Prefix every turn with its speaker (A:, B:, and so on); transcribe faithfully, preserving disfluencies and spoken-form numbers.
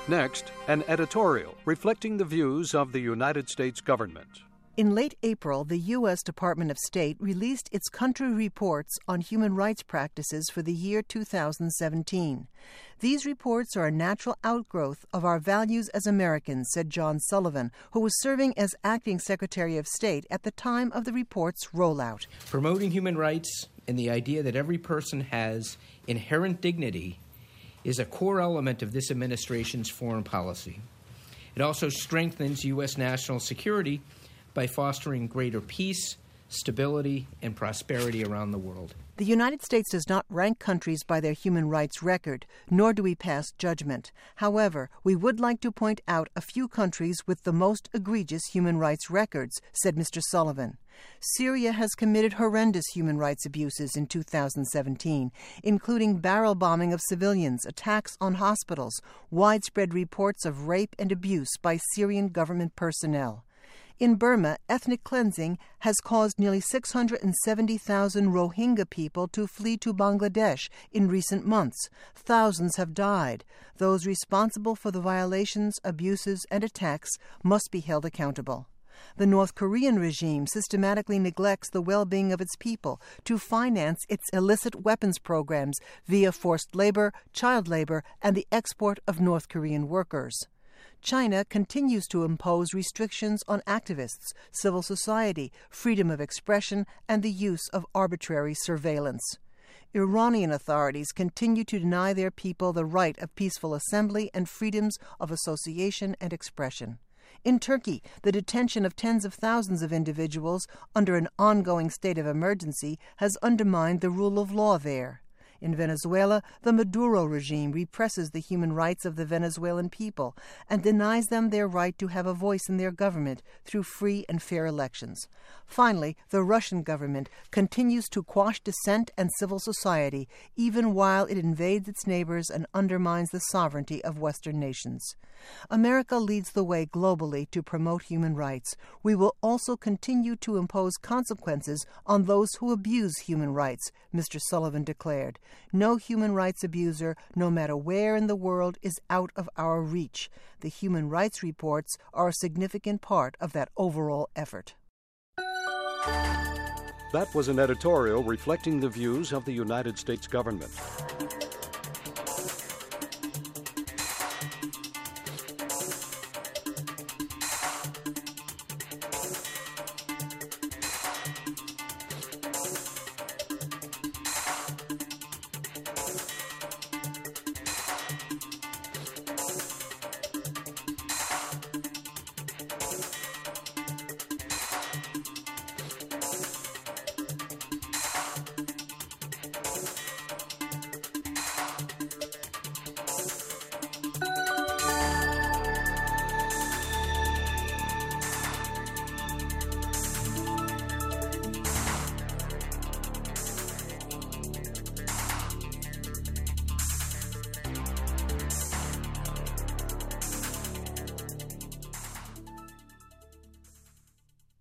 A: Next, an editorial reflecting the views of the United States government.
B: In late April, the U S Department of State released its country reports on human rights practices for the year two thousand seventeen. These reports are a natural outgrowth of our values as Americans, said John Sullivan, who was serving as acting Secretary of State at the time of the report's rollout.
C: Promoting human rights and the idea that every person has inherent dignity is a core element of this administration's foreign policy. It also strengthens U S national security by fostering greater peace, stability, and prosperity around the world.
B: The United States does not rank countries by their human rights record, nor do we pass judgment. However, we would like to point out a few countries with the most egregious human rights records, said Mister Sullivan. Syria has committed horrendous human rights abuses in two thousand seventeen, including barrel bombing of civilians, attacks on hospitals, widespread reports of rape and abuse by Syrian government personnel. In Burma, ethnic cleansing has caused nearly six hundred seventy thousand Rohingya people to flee to Bangladesh in recent months. Thousands have died. Those responsible for the violations, abuses, and attacks must be held accountable. The North Korean regime systematically neglects the well-being of its people to finance its illicit weapons programs via forced labor, child labor, and the export of North Korean workers. China continues to impose restrictions on activists, civil society, freedom of expression, and the use of arbitrary surveillance. Iranian authorities continue to deny their people the right of peaceful assembly and freedoms of association and expression. In Turkey, the detention of tens of thousands of individuals under an ongoing state of emergency has undermined the rule of law there. In Venezuela, the Maduro regime represses the human rights of the Venezuelan people and denies them their right to have a voice in their government through free and fair elections. Finally, the Russian government continues to quash dissent and civil society, even while it invades its neighbors and undermines the sovereignty of Western nations. America leads the way globally to promote human rights. We will also continue to impose consequences on those who abuse human rights, Mister Sullivan declared. No human rights abuser, no matter where in the world, is out of our reach. The human rights reports are a significant part of that overall effort.
A: That was an editorial reflecting the views of the United States government.